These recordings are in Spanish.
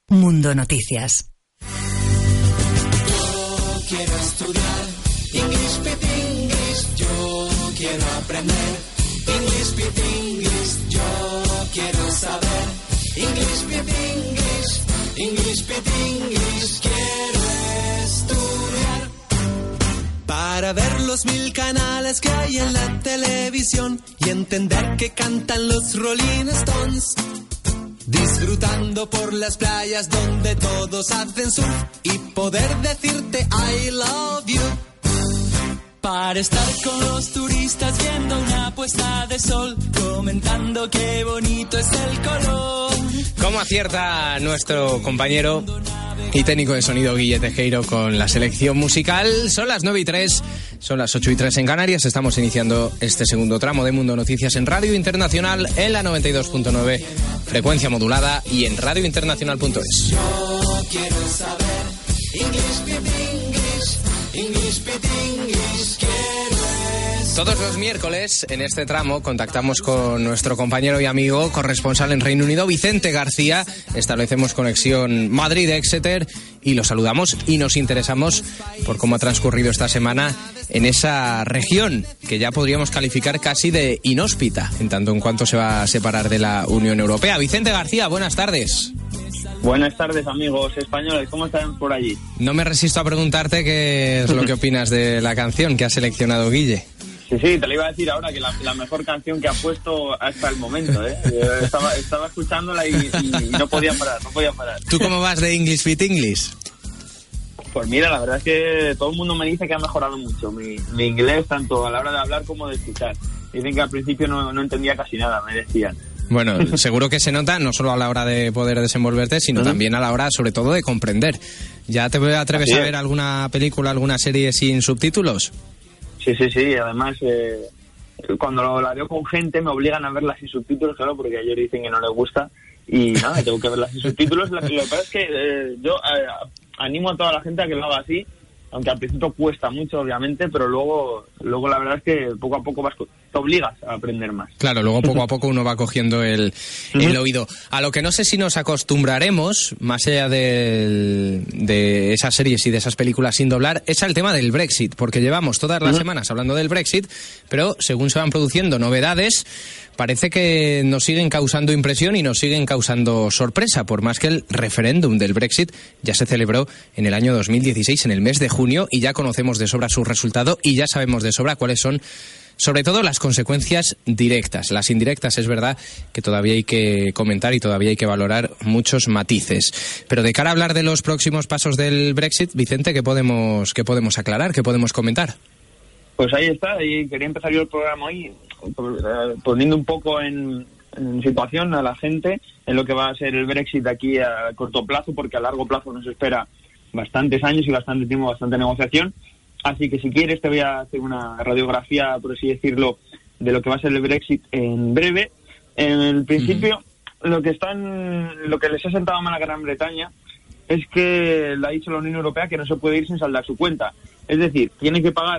Mundo Noticias. Yo quiero estudiar English Speak English. Yo quiero aprender English Speak English. Yo quiero saber English Speak English. English Speak English. Quiero estudiar para ver los 1000 canales que hay en la televisión y entender que cantan los Rolling Stones. Disfrutando por las playas donde todos hacen surf y poder decirte I love you. Para estar con los turistas viendo una puesta de sol, comentando qué bonito es el color. ¿Cómo acierta nuestro compañero y técnico de sonido Guille Tejero con la selección musical? Son las 9:03, son las 8:03 en Canarias. Estamos iniciando este segundo tramo de Mundo Noticias en Radio Internacional, en la 92.9, frecuencia modulada, y en radiointernacional.es. Yo quiero saber English, Todos los miércoles, en este tramo, contactamos con nuestro compañero y amigo corresponsal en Reino Unido, Vicente García. Establecemos conexión Madrid-Exeter y lo saludamos y nos interesamos por cómo ha transcurrido esta semana en esa región que ya podríamos calificar casi de inhóspita, en tanto en cuanto se va a separar de la Unión Europea. Vicente García, buenas tardes. Buenas tardes, amigos españoles. ¿Cómo están por allí? No me resisto a preguntarte qué es lo que opinas de la canción que ha seleccionado Guille. Sí, te lo iba a decir ahora, que la mejor canción que ha puesto hasta el momento, ¿eh? Estaba escuchándola y no podía parar. ¿Tú cómo vas de English Speak English? Pues mira, la verdad es que todo el mundo me dice que ha mejorado mucho mi inglés, tanto a la hora de hablar como de escuchar. Dicen que al principio no entendía casi nada, me decían. Bueno, seguro que se nota no solo a la hora de poder desenvolverte, sino también a la hora, sobre todo, de comprender. ¿Ya te atreves a ver alguna película, alguna serie sin subtítulos? Sí. Además, cuando la veo con gente me obligan a verla sin subtítulos, claro, porque ellos dicen que no les gusta. Y nada, tengo que verla sin subtítulos. Lo que pasa es que yo animo a toda la gente a que lo haga así, aunque al principio cuesta mucho, obviamente, pero luego la verdad es que poco a poco te obligas a aprender más. Claro, luego poco a poco uno va cogiendo el oído. A lo que no sé si nos acostumbraremos, más allá de esas series y de esas películas sin doblar, es al tema del Brexit, porque llevamos todas las semanas hablando del Brexit, pero según se van produciendo novedades, parece que nos siguen causando impresión y nos siguen causando sorpresa, por más que el referéndum del Brexit ya se celebró en el año 2016, en el mes de junio, y ya conocemos de sobra su resultado y ya sabemos de sobra cuáles son, sobre todo, las consecuencias directas. Las indirectas es verdad que todavía hay que comentar y todavía hay que valorar muchos matices. Pero de cara a hablar de los próximos pasos del Brexit, Vicente, ¿qué podemos aclarar, qué podemos comentar? Pues ahí está, y quería empezar yo el programa hoy poniendo un poco en situación a la gente en lo que va a ser el Brexit de aquí a corto plazo, porque a largo plazo nos espera bastantes años y bastante tiempo, bastante negociación. Así que si quieres te voy a hacer una radiografía, por así decirlo, de lo que va a ser el Brexit en breve. En el principio, lo que les ha sentado mal a Gran Bretaña es que le ha dicho la Unión Europea que no se puede ir sin saldar su cuenta. Es decir, tienen que pagar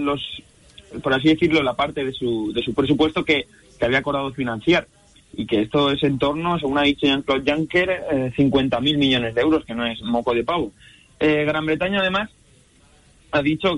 por así decirlo, la parte de su presupuesto que había acordado financiar, y que esto es en torno, según ha dicho Jean-Claude Juncker, 50.000 millones de euros, que no es moco de pavo. Gran Bretaña, además, ha dicho,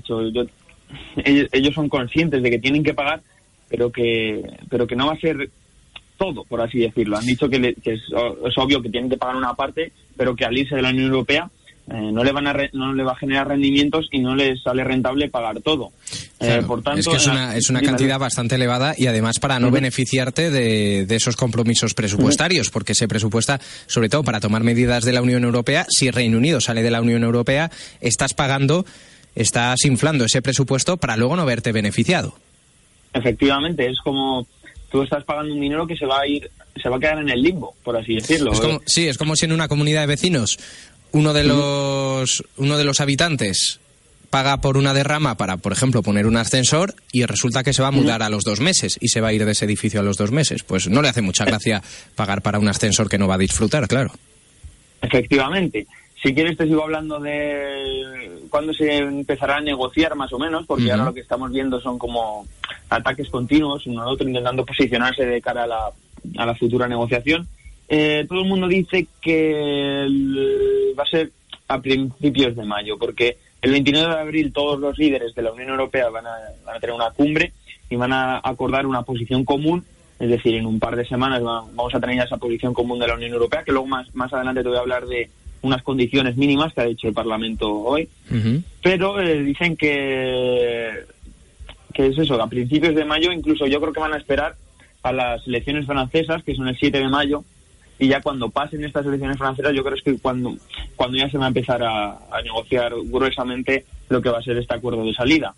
ellos son conscientes de que tienen que pagar, pero que no va a ser todo, por así decirlo. Han dicho que es obvio que tienen que pagar una parte, pero que al irse de la Unión Europea no le va a generar rendimientos y no les sale rentable pagar todo. Claro, por tanto, es que es una cantidad bastante elevada, y además para no beneficiarte de esos compromisos presupuestarios, porque se presupuesta sobre todo para tomar medidas de la Unión Europea. Si el Reino Unido sale de la Unión Europea, estás inflando ese presupuesto para luego no verte beneficiado. Efectivamente, es como tú estás pagando un dinero que se va a quedar en el limbo, por así decirlo. Es como si en una comunidad de vecinos uno de los habitantes paga por una derrama para, por ejemplo, poner un ascensor, y resulta que se va a mudar a los 2 meses y se va a ir de ese edificio a los 2 meses. Pues no le hace mucha gracia pagar para un ascensor que no va a disfrutar, claro. Efectivamente. Si quieres te sigo hablando de cuándo se empezará a negociar, más o menos, porque ahora lo que estamos viendo son como ataques continuos, uno al otro, intentando posicionarse de cara a la futura negociación. todo el mundo dice que va a ser a principios de mayo, porque el 29 de abril todos los líderes de la Unión Europea van a tener una cumbre y van a acordar una posición común, es decir, en un par de semanas vamos a tener ya esa posición común de la Unión Europea, que luego más adelante te voy a hablar de unas condiciones mínimas que ha dicho el Parlamento hoy, pero dicen que es eso, a principios de mayo. Incluso yo creo que van a esperar a las elecciones francesas, que son el 7 de mayo, y ya cuando pasen estas elecciones francesas, yo creo que cuando ya se va a empezar a negociar gruesamente lo que va a ser este acuerdo de salida.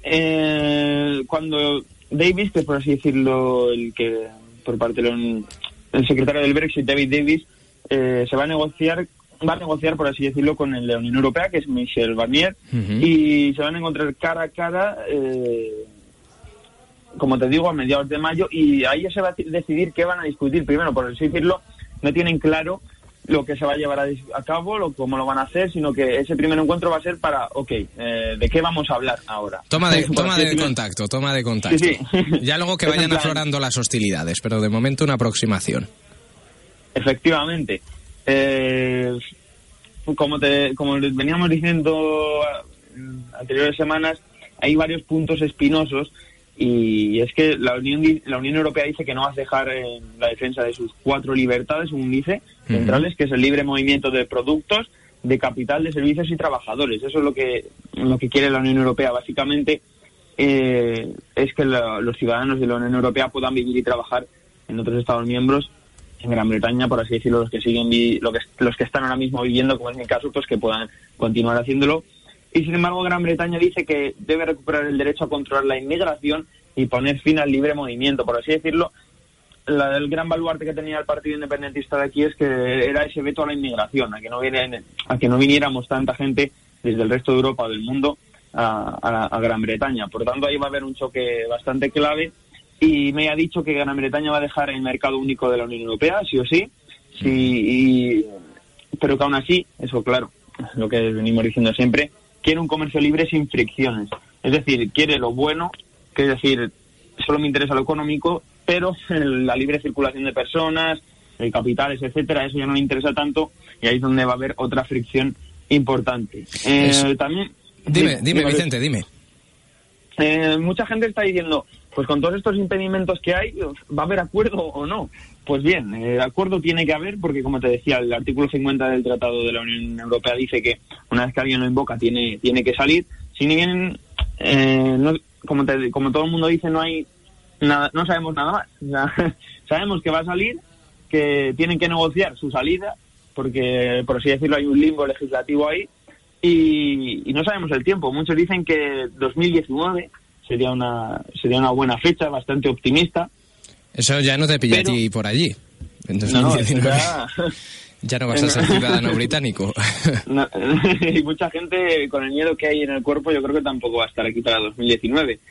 Cuando Davis, que por así decirlo, el secretario del Brexit, David Davis, va a negociar, por así decirlo, con el de la Unión Europea, que es Michel Barnier, y se van a encontrar cara a cara, como te digo, a mediados de mayo, y ahí ya se va a decidir qué van a discutir. Primero, por así decirlo, no tienen claro lo que se va a llevar a cabo, cómo lo van a hacer, sino que ese primer encuentro va a ser para, ¿de qué vamos a hablar ahora? Toma de contacto. Sí. Ya luego que vayan aflorando las hostilidades, pero de momento una aproximación. Efectivamente. Como veníamos diciendo en anteriores semanas, hay varios puntos espinosos, y es que la Unión Europea dice que no va a dejar la defensa de sus 4 libertades, según dice, centrales, que es el libre movimiento de productos, de capital, de servicios y trabajadores. Eso es lo que quiere la Unión Europea. Básicamente es que los ciudadanos de la Unión Europea puedan vivir y trabajar en otros Estados miembros, en Gran Bretaña, por así decirlo, los que están ahora mismo viviendo, como es mi caso, pues que puedan continuar haciéndolo. Y sin embargo, Gran Bretaña dice que debe recuperar el derecho a controlar la inmigración y poner fin al libre movimiento, por así decirlo. El gran baluarte que tenía el Partido Independentista de aquí es que era ese veto a la inmigración, a que no viniéramos tanta gente desde el resto de Europa o del mundo a Gran Bretaña. Por tanto, ahí va a haber un choque bastante clave, y me ha dicho que Gran Bretaña va a dejar el mercado único de la Unión Europea, sí o sí, pero que aún así, eso claro, es lo que venimos diciendo siempre, quiere un comercio libre sin fricciones. Es decir, quiere lo bueno, que es decir, solo me interesa lo económico, pero la libre circulación de personas, capitales, etcétera, eso ya no le interesa tanto, y ahí es donde va a haber otra fricción importante. También... Dime, Vicente, dime. Mucha gente está diciendo, pues con todos estos impedimentos que hay, ¿va a haber acuerdo o no? Pues bien, acuerdo tiene que haber, porque como te decía, el artículo 50 del Tratado de la Unión Europea dice que una vez que alguien lo invoca tiene que salir. Si bien, como todo el mundo dice, no hay nada, no sabemos nada más. O sea, sabemos que va a salir, que tienen que negociar su salida, porque por así decirlo hay un limbo legislativo ahí, y no sabemos el tiempo. Muchos dicen que 2019 sería una buena fecha, bastante optimista. Eso ya no te pilla a ti por allí. En 2019 ya no vas a ser ciudadano británico. Y mucha gente, con el miedo que hay en el cuerpo, yo creo que tampoco va a estar aquí para 2019.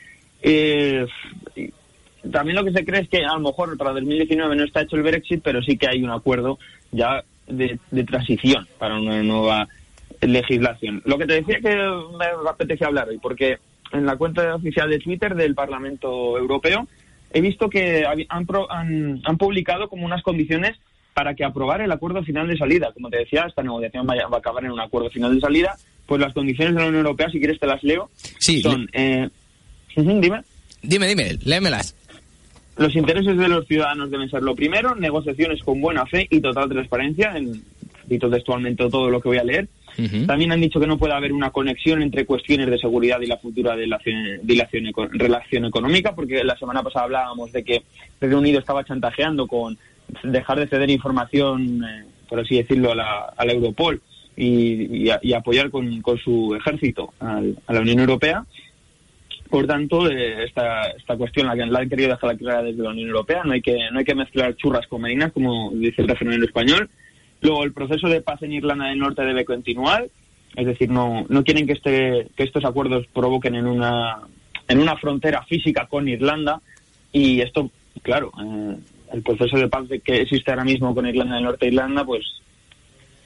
También lo que se cree es que a lo mejor para 2019 no está hecho el Brexit, pero sí que hay un acuerdo ya de transición para una nueva legislación. Lo que te decía que me apetecía hablar hoy, porque en la cuenta oficial de Twitter del Parlamento Europeo he visto que han publicado como unas condiciones para que aprobar el acuerdo final de salida. Como te decía, esta negociación va a acabar en un acuerdo final de salida. Pues las condiciones de la Unión Europea, si quieres te las leo. Sí. Son... dime. Dime, léemelas. Los intereses de los ciudadanos deben ser lo primero, negociaciones con buena fe y total transparencia, cito textualmente todo lo que voy a leer. También han dicho que no puede haber una conexión entre cuestiones de seguridad y la futura relación económica, porque la semana pasada hablábamos de que Reino Unido estaba chantajeando con dejar de ceder información, por así decirlo, a la Europol y apoyar con su ejército a la Unión Europea. Por tanto, esta cuestión la han querido dejar clara desde la Unión Europea. No hay que mezclar churras con merinas, como dice el refrán en español. Luego, el proceso de paz en Irlanda del Norte debe continuar. Es decir, no quieren que estos acuerdos provoquen en una frontera física con Irlanda. Y esto, claro, el proceso de paz que existe ahora mismo con Irlanda del Norte e Irlanda, pues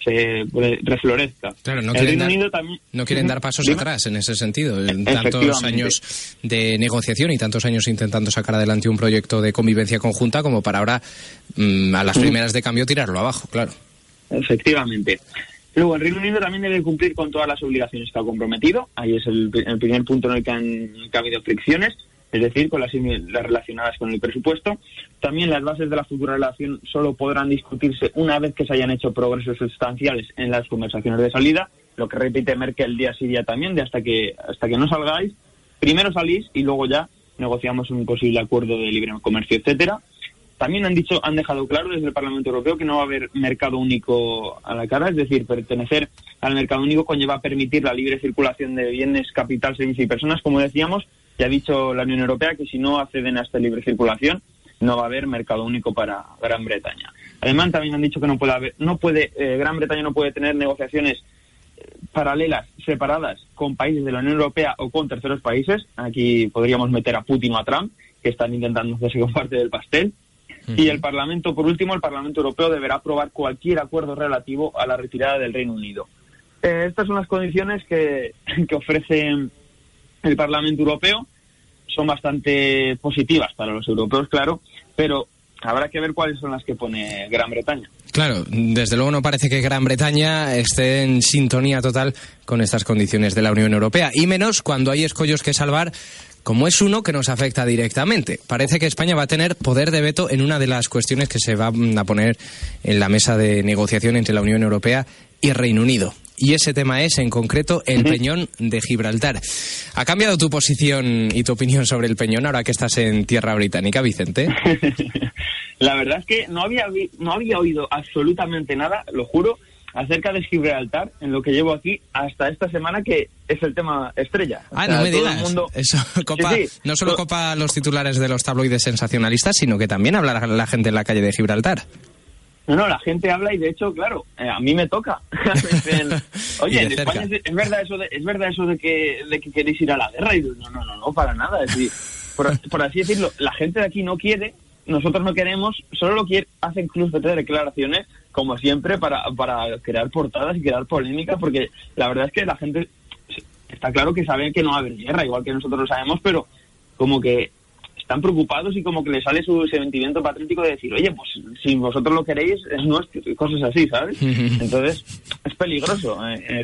se reflorezca. Claro, no quieren dar pasos atrás en ese sentido. En tantos años de negociación y tantos años intentando sacar adelante un proyecto de convivencia conjunta como para ahora, a las primeras de cambio, tirarlo abajo, claro. Efectivamente. Luego, el Reino Unido también debe cumplir con todas las obligaciones que ha comprometido. Ahí es el primer punto en el que ha habido fricciones, es decir, con las relacionadas con el presupuesto. También las bases de la futura relación solo podrán discutirse una vez que se hayan hecho progresos sustanciales en las conversaciones de salida, lo que repite Merkel día sí día también, de hasta que no salgáis, primero salís y luego ya negociamos un posible acuerdo de libre comercio, etcétera. También han dejado claro desde el Parlamento Europeo que no va a haber mercado único a la cara, es decir, pertenecer al mercado único conlleva permitir la libre circulación de bienes, capital, servicios y personas, como decíamos. Ya ha dicho la Unión Europea que si no acceden a esta libre circulación no va a haber mercado único para Gran Bretaña. Además, también han dicho que Gran Bretaña no puede tener negociaciones paralelas, separadas, con países de la Unión Europea o con terceros países. Aquí podríamos meter a Putin o a Trump, que están intentando hacerse con parte del pastel. Y el Parlamento, por último, el Parlamento Europeo deberá aprobar cualquier acuerdo relativo a la retirada del Reino Unido. Estas son las condiciones que ofrece el Parlamento Europeo. Son bastante positivas para los europeos, claro, pero habrá que ver cuáles son las que pone Gran Bretaña. Claro, desde luego no parece que Gran Bretaña esté en sintonía total con estas condiciones de la Unión Europea, y menos cuando hay escollos que salvar, como es uno que nos afecta directamente. Parece que España va a tener poder de veto en una de las cuestiones que se van a poner en la mesa de negociación entre la Unión Europea y Reino Unido. Y ese tema es, en concreto, el Peñón de Gibraltar. ¿Ha cambiado tu posición y tu opinión sobre el Peñón ahora que estás en tierra británica, Vicente? La verdad es que no había oído absolutamente nada, lo juro, acerca de Gibraltar en lo que llevo aquí hasta esta semana, que es el tema estrella. No me digas. Eso no solo copa los titulares de los tabloides sensacionalistas, sino que también habla la gente en la calle de Gibraltar. No, la gente habla y de hecho, claro, a mí me toca. Dicen, oye, en España es verdad eso de que queréis ir a la guerra. Y no, para nada. Es decir, por así decirlo, la gente de aquí no quiere, nosotros no queremos, solo lo quiere, hacen clubes de declaraciones, como siempre, para crear portadas y crear polémica, porque la verdad es que la gente está claro que sabe que no va a haber guerra, igual que nosotros lo sabemos, pero como que están preocupados y como que les sale su sentimiento patriótico de decir, oye, pues si vosotros lo queréis, es nuestro, cosas así, ¿sabes? Entonces, es peligroso.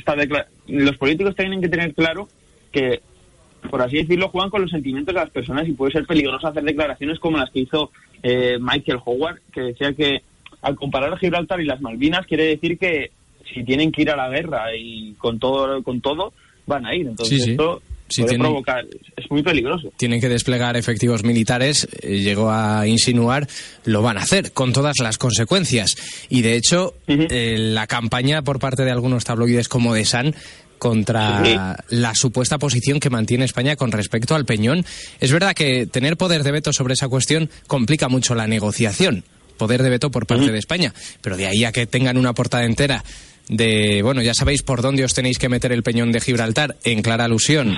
Los políticos tienen que tener claro que, por así decirlo, juegan con los sentimientos de las personas y puede ser peligroso hacer declaraciones como las que hizo Michael Howard, que decía que al comparar Gibraltar y las Malvinas quiere decir que si tienen que ir a la guerra y con todo van a ir. Entonces esto puede provocar, es muy peligroso. Tienen que desplegar efectivos militares, llegó a insinuar, lo van a hacer, con todas las consecuencias. Y de hecho, la campaña por parte de algunos tabloides como The Sun contra la supuesta posición que mantiene España con respecto al Peñón. Es verdad que tener poder de veto sobre esa cuestión complica mucho la negociación, poder de veto por parte de España, pero de ahí a que tengan una portada entera de, bueno, ya sabéis por dónde os tenéis que meter el Peñón de Gibraltar, en clara alusión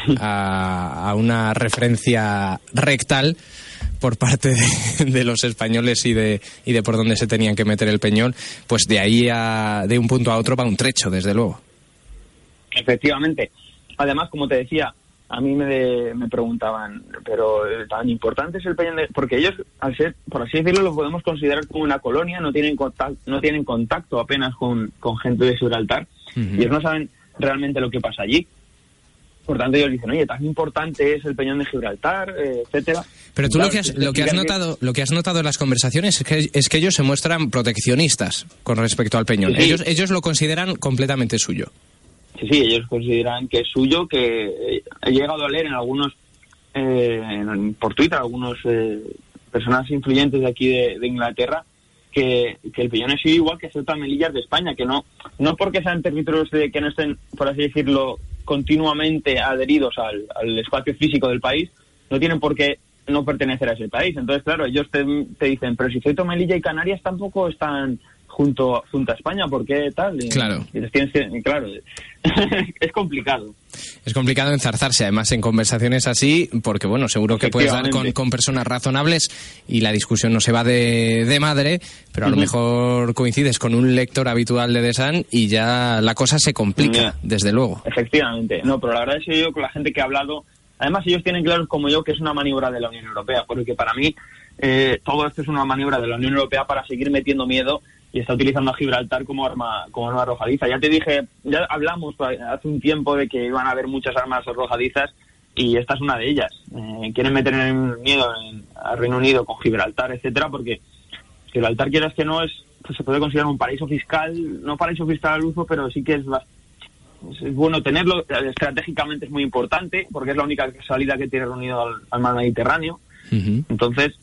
a una referencia rectal por parte de los españoles y de por dónde se tenían que meter el Peñón, pues de ahí de un punto a otro va un trecho, desde luego. Efectivamente. Además, como te decía, a mí me preguntaban, pero tan importante es el Peñón de... Porque ellos, al ser, por así decirlo, lo podemos considerar como una colonia, no tienen contacto apenas con gente de Gibraltar, y ellos no saben realmente lo que pasa allí. Por tanto, ellos dicen, oye, tan importante es el Peñón de Gibraltar, etcétera. Pero tú claro, lo que has notado en las conversaciones es que ellos se muestran proteccionistas con respecto al Peñón. Sí. Ellos lo consideran completamente suyo. Sí, ellos consideran que es suyo, que he llegado a leer en algunos, por Twitter, algunos personas influyentes de aquí de Inglaterra, que el Peñón es igual que Ceuta y Melilla de España, que no porque sean territorios que no estén, por así decirlo, continuamente adheridos al espacio físico del país, no tienen por qué no pertenecer a ese país. Entonces, claro, ellos te dicen, pero si Ceuta, Melilla y Canarias tampoco están junto a España, ¿por qué tal? Claro. Y les tienes que, claro, es complicado. Es complicado enzarzarse, además, en conversaciones así, porque, bueno, seguro que puedes dar con personas razonables y la discusión no se va de madre, pero a lo mejor coincides con un lector habitual de The Sun y ya la cosa se complica, desde luego. Efectivamente. No, pero la verdad es que yo con la gente que he hablado, además ellos tienen claro como yo que es una maniobra de la Unión Europea, porque para mí todo esto es una maniobra de la Unión Europea para seguir metiendo miedo y está utilizando a Gibraltar como arma arrojadiza. Ya te dije, ya hablamos hace un tiempo de que iban a haber muchas armas arrojadizas y esta es una de ellas. Quieren meter miedo al Reino Unido con Gibraltar, etcétera, porque Gibraltar, quieras que no, pues se puede considerar un paraíso fiscal, no paraíso fiscal al uso, pero sí que es bueno tenerlo. Estratégicamente es muy importante porque es la única salida que tiene Reino Unido al mar Mediterráneo. Entonces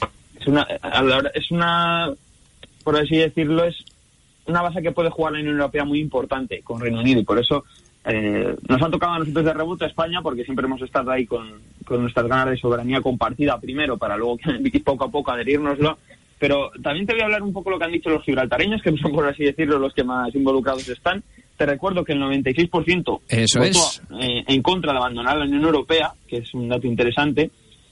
es una, por así decirlo, es una base que puede jugar la Unión Europea muy importante con Reino Unido, y por eso nos han tocado a nosotros de rebote a España, porque siempre hemos estado ahí con nuestras ganas de soberanía compartida primero, para luego poco a poco adherírnoslo. Pero también te voy a hablar un poco lo que han dicho los gibraltareños, que son, por así decirlo, los que más involucrados están. Te recuerdo que el 96% votó en contra de abandonar la Unión Europea, que es un dato interesante,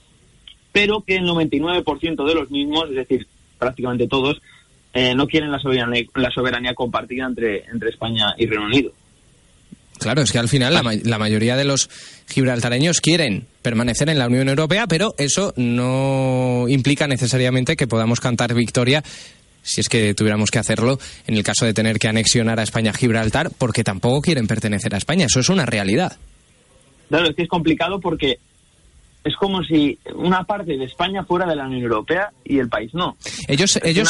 pero que el 99% de los mismos, es decir, prácticamente todos, no quieren la soberanía compartida entre España y Reino Unido. Claro, es que al final la mayoría de los gibraltareños quieren permanecer en la Unión Europea, pero eso no implica necesariamente que podamos cantar victoria, si es que tuviéramos que hacerlo, en el caso de tener que anexionar a España Gibraltar, porque tampoco quieren pertenecer a España. Eso es una realidad. Claro, es que es complicado porque es como si una parte de España fuera de la Unión Europea y el país no. Ellos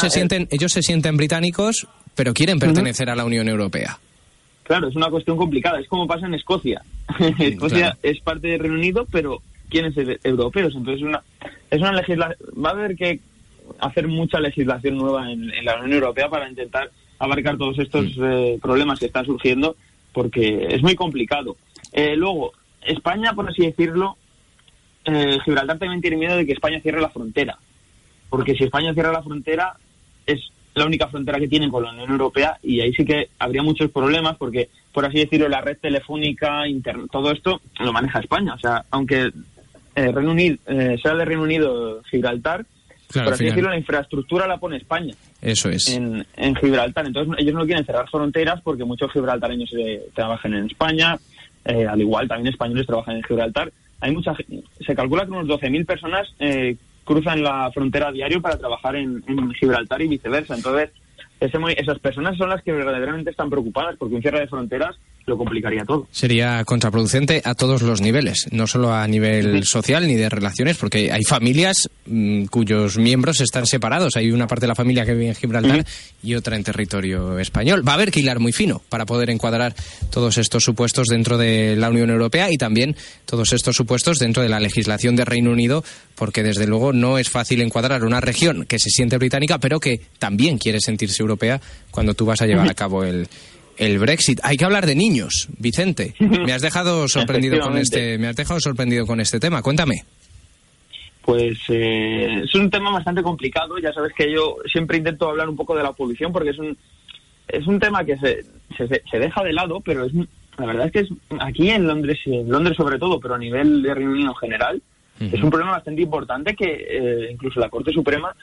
se sienten británicos, pero quieren pertenecer a la Unión Europea. Claro, es una cuestión complicada. Es como pasa en Escocia. Escocia es parte del Reino Unido, pero quieren ser europeos. Entonces es una legislación. Va a haber que hacer mucha legislación nueva en la Unión Europea para intentar abarcar todos estos problemas que están surgiendo, porque es muy complicado. Luego, España, por así decirlo, Gibraltar también tiene miedo de que España cierre la frontera, porque si España cierra la frontera es la única frontera que tienen con la Unión Europea, y ahí sí que habría muchos problemas, porque, por así decirlo, la red telefónica, todo esto lo maneja España. O sea, aunque Reino Unido sea de Reino Unido Gibraltar, claro, por así decirlo, la infraestructura la pone España. Eso es. En Gibraltar. Entonces ellos no quieren cerrar fronteras porque muchos gibraltareños trabajan en España, al igual también españoles trabajan en Gibraltar. Se calcula que unos 12.000 personas cruzan la frontera a diario para trabajar en Gibraltar y viceversa. Entonces, esas personas son las que verdaderamente están preocupadas, porque un cierre de fronteras lo complicaría todo. Sería contraproducente a todos los niveles, no solo a nivel social ni de relaciones, porque hay familias cuyos miembros están separados. Hay una parte de la familia que vive en Gibraltar y otra en territorio español. Va a haber que hilar muy fino para poder encuadrar todos estos supuestos dentro de la Unión Europea y también todos estos supuestos dentro de la legislación de Reino Unido, porque desde luego no es fácil encuadrar una región que se siente británica pero que también quiere sentirse europea cuando tú vas a llevar a cabo el Brexit. Hay que hablar de niños, Vicente. Me has dejado sorprendido con este tema. Cuéntame. Pues es un tema bastante complicado. Ya sabes que yo siempre intento hablar un poco de la población, porque es un tema que se deja de lado, pero la verdad es que aquí en Londres sobre todo, pero a nivel de Reino Unido en general, es un problema bastante importante que incluso la Corte Suprema,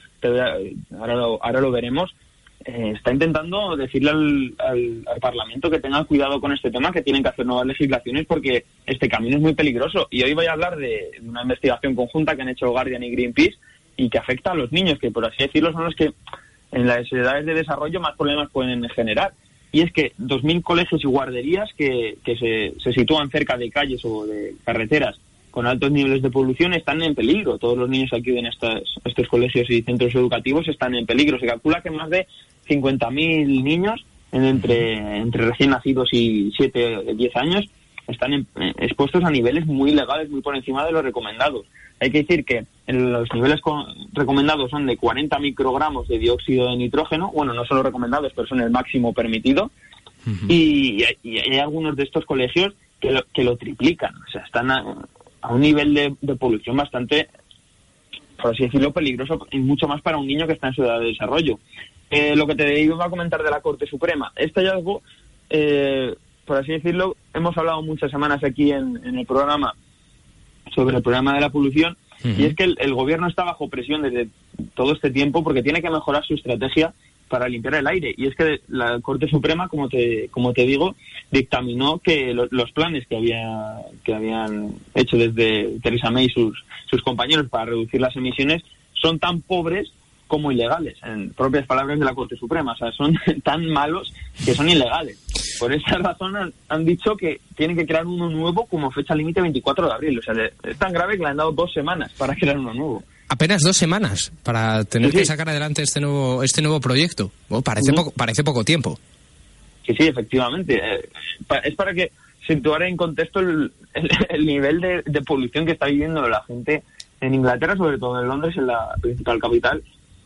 ahora lo veremos, está intentando decirle al Parlamento que tengan cuidado con este tema, que tienen que hacer nuevas legislaciones porque este camino es muy peligroso. Y hoy voy a hablar de una investigación conjunta que han hecho Guardian y Greenpeace y que afecta a los niños, que por así decirlo son los que en las edades de desarrollo más problemas pueden generar. Y es que 2.000 colegios y guarderías que se sitúan cerca de calles o de carreteras con altos niveles de polución están en peligro. Todos los niños que acuden a estos colegios y centros educativos están en peligro. Se calcula que más de 50.000 niños entre recién nacidos y 7 o 10 años están expuestos a niveles muy legales, muy por encima de los recomendados. Hay que decir que los niveles recomendados son de 40 microgramos de dióxido de nitrógeno. Bueno, no son los recomendados, pero son el máximo permitido. Y hay algunos de estos colegios que lo triplican. O sea, están a un nivel de polución bastante, por así decirlo, peligroso, y mucho más para un niño que está en su edad de desarrollo. lo que te iba a comentar de la Corte Suprema, este hallazgo, por así decirlo, hemos hablado muchas semanas aquí en el programa sobre el problema de la polución, y es que el gobierno está bajo presión desde todo este tiempo porque tiene que mejorar su estrategia para limpiar el aire, y es que la Corte Suprema, como te digo, dictaminó que los planes que habían hecho desde Theresa May y sus compañeros para reducir las emisiones son tan pobres como ilegales, en propias palabras de la Corte Suprema. O sea, son tan malos que son ilegales. Por esa razón han dicho que tienen que crear uno nuevo como fecha límite 24 de abril. O sea, es tan grave que le han dado 2 semanas para crear uno nuevo. Apenas 2 semanas para tener que sacar adelante este nuevo proyecto. Oh, parece poco tiempo. Sí, efectivamente. Es para que situar en contexto el nivel de polución que está viviendo la gente en Inglaterra, sobre todo en Londres, en la principal capital.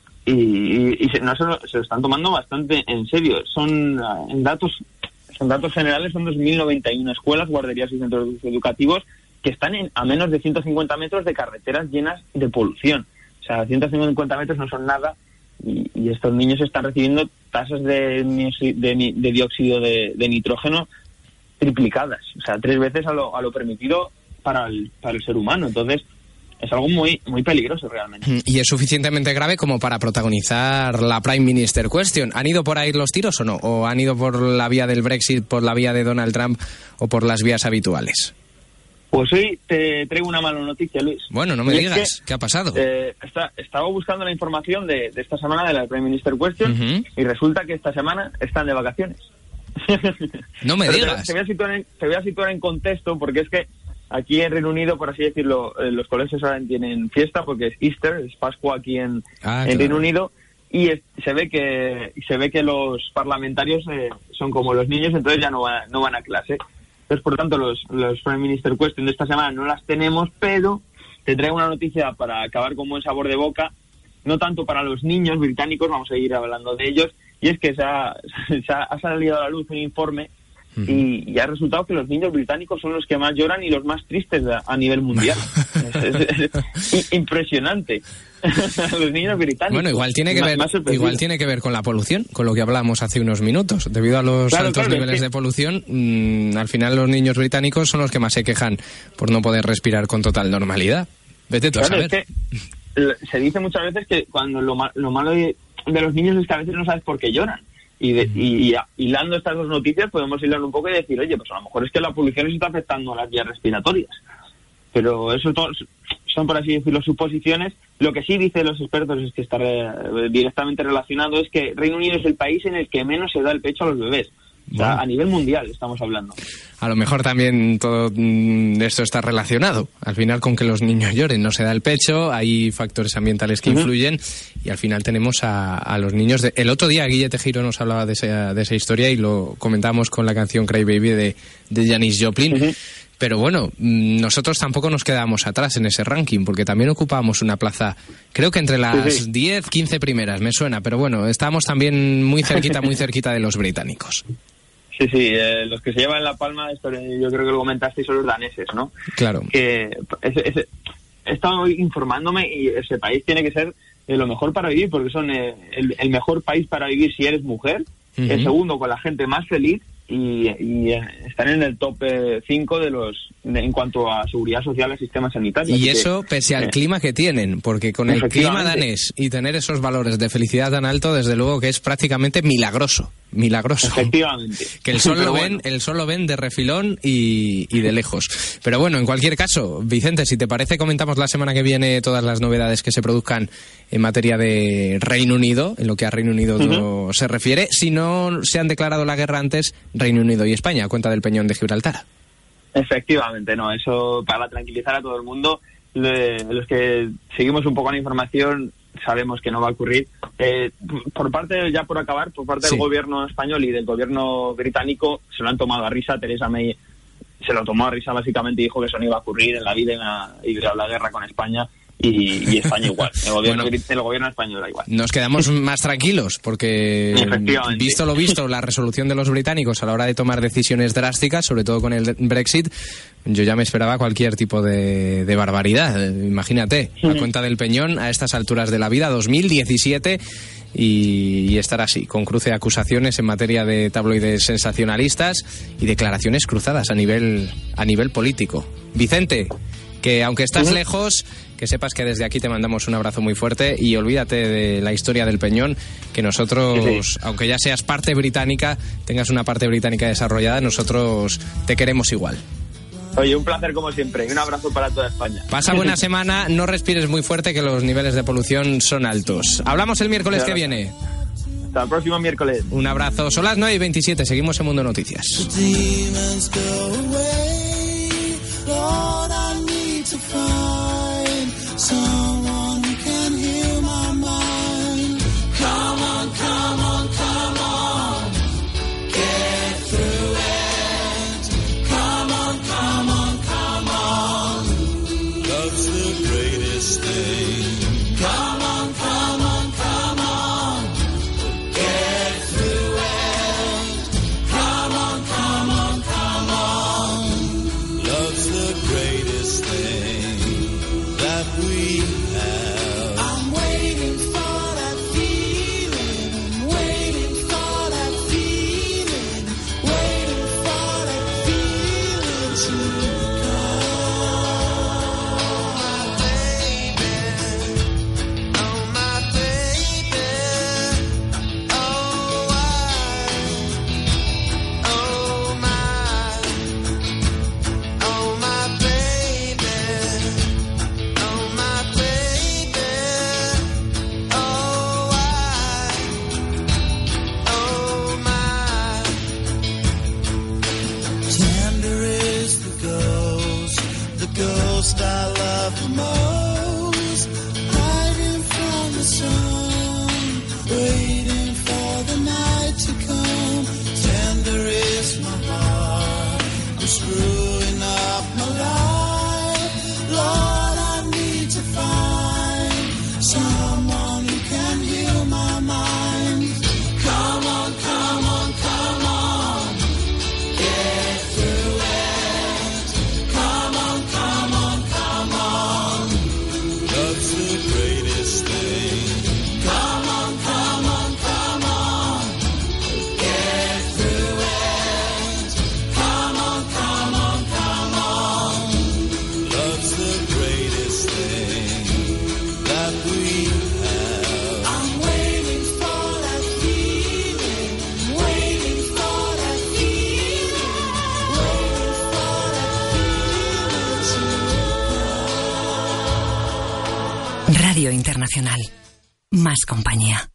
Y se lo están tomando bastante en serio. Son datos generales, son 2.091 escuelas, guarderías y centros educativos que están a menos de 150 metros de carreteras llenas de polución. O sea, 150 metros no son nada, y estos niños están recibiendo tasas de dióxido de nitrógeno triplicadas. O sea, 3 veces a lo permitido para el ser humano. Entonces, es algo muy, muy peligroso realmente. Y es suficientemente grave como para protagonizar la Prime Minister Question. ¿Han ido por ahí los tiros o no? ¿O han ido por la vía del Brexit, por la vía de Donald Trump o por las vías habituales? Pues hoy te traigo una mala noticia, Luis. Bueno, no me digas, ¿qué ha pasado? Estaba buscando la información de esta semana de la Prime Minister Question, y resulta que esta semana están de vacaciones. No me digas. Te voy a situar en contexto, porque es que aquí en Reino Unido, por así decirlo, los colegios ahora tienen fiesta porque es Easter, es Pascua aquí en Reino Unido, y se ve que los parlamentarios son como los niños, entonces ya no van a clase. Entonces, por tanto, los Prime Minister Question de esta semana no las tenemos, pero te traigo una noticia para acabar con buen sabor de boca, no tanto para los niños británicos, vamos a ir hablando de ellos, y es que ha salido a la luz un informe y ha resultado que los niños británicos son los que más lloran y los más tristes a nivel mundial. es impresionante. Los niños británicos. Bueno, igual tiene que ver con la polución, con lo que hablábamos hace unos minutos. Debido a los altos niveles de polución, al final los niños británicos son los que más se quejan por no poder respirar con total normalidad. Vete tú a saber. Es que se dice muchas veces que cuando lo malo de los niños es que a veces no sabes por qué lloran. Y hilando estas dos noticias podemos hilar un poco y decir, oye, pues a lo mejor es que la polución les está afectando a las vías respiratorias. Pero eso son, por así decirlo, suposiciones. Lo que sí dicen los expertos es que está directamente relacionado, es que Reino Unido es el país en el que menos se da el pecho a los bebés. O sea, a nivel mundial estamos hablando. A lo mejor también todo esto está relacionado. Al final, con que los niños lloren, no se da el pecho, hay factores ambientales que influyen, y al final tenemos a los niños. El otro día Guille Tejero nos hablaba de esa historia y lo comentamos con la canción Cry Baby de Janis Joplin. Pero bueno, nosotros tampoco nos quedamos atrás en ese ranking, porque también ocupábamos una plaza, creo que entre las 10, 15 primeras, me suena, pero bueno, estábamos también muy cerquita de los británicos. Sí, los que se llevan la palma, yo creo que lo comentasteis, son los daneses, ¿no? Claro. Que he estado informándome y ese país tiene que ser lo mejor para vivir, porque son el mejor país para vivir si eres mujer, el segundo con la gente más feliz, y están en el top 5 en cuanto a seguridad social y sistema sanitario. Y eso pese al clima que tienen, porque con el clima danés y tener esos valores de felicidad tan alto, desde luego que es prácticamente milagroso. Efectivamente. Que el sol lo ven de refilón y de lejos. Pero bueno, en cualquier caso, Vicente, si te parece, comentamos la semana que viene todas las novedades que se produzcan en materia de Reino Unido, en lo que a Reino Unido se refiere. Si no se han declarado la guerra antes, Reino Unido y España, a cuenta del Peñón de Gibraltar. Efectivamente, no, eso para tranquilizar a todo el mundo. Los que seguimos un poco la información sabemos que no va a ocurrir. Por parte del gobierno español y del gobierno británico se lo han tomado a risa. Theresa May se lo tomó a risa básicamente y dijo que eso no iba a ocurrir en la vida, y la guerra con España, y España igual. El gobierno español igual. Nos quedamos más tranquilos porque, visto lo visto, la resolución de los británicos a la hora de tomar decisiones drásticas, sobre todo con el Brexit, yo ya me esperaba cualquier tipo de barbaridad. Imagínate, a cuenta del peñón a estas alturas de la vida, 2017, y estar así, con cruce de acusaciones en materia de tabloides sensacionalistas y declaraciones cruzadas a nivel político. Vicente, que aunque estás lejos, que sepas que desde aquí te mandamos un abrazo muy fuerte y olvídate de la historia del peñón, que nosotros, aunque ya seas parte británica, tengas una parte británica desarrollada, nosotros te queremos igual. Oye, un placer como siempre y un abrazo para toda España. Pasa buena semana, no respires muy fuerte que los niveles de polución son altos. Hablamos el miércoles que viene. Hasta el próximo miércoles. Un abrazo. Son las 9:27, seguimos en Mundo Noticias. Radio Internacional. Más compañía.